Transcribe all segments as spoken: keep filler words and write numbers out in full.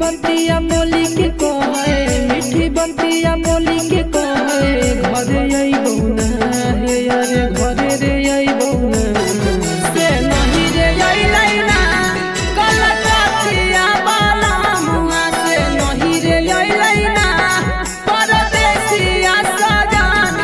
बतिया बोली के कहे, मीठी बतिया बोली के कहे, घरे अइबौ ना हे यारे घरे रे अइबौ ना से नहीं रे अइलै ना कलकतिया वाला मुआ से नहीं रे अइलै ना परदेसिया सजना।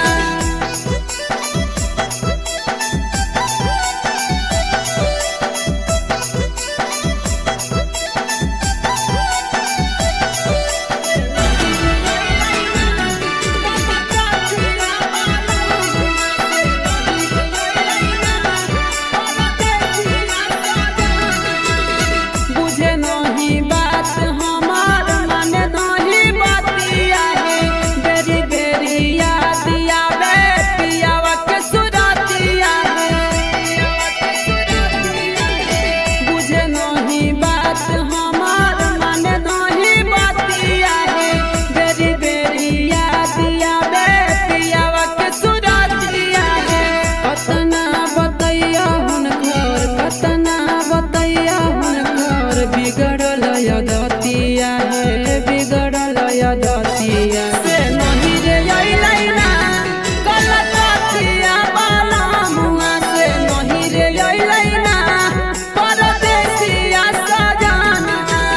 बिगड़ल यदतिया है बिगड़ल यदतिया से नहीं रे अइलै ना कलकतिया वाला मुआ से नहीं रे अइलै ना परदेसिया सजना।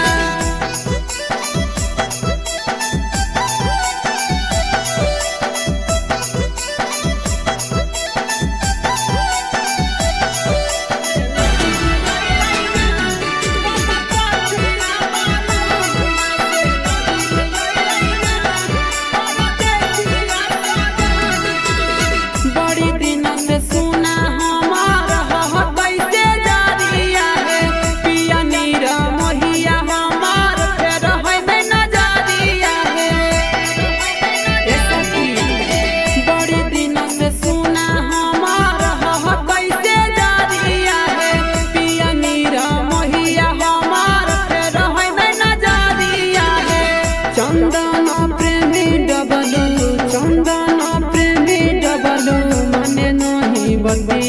चंदन प्रेमी डबलू चंदन प्रेमी डबलू मने नहीं बती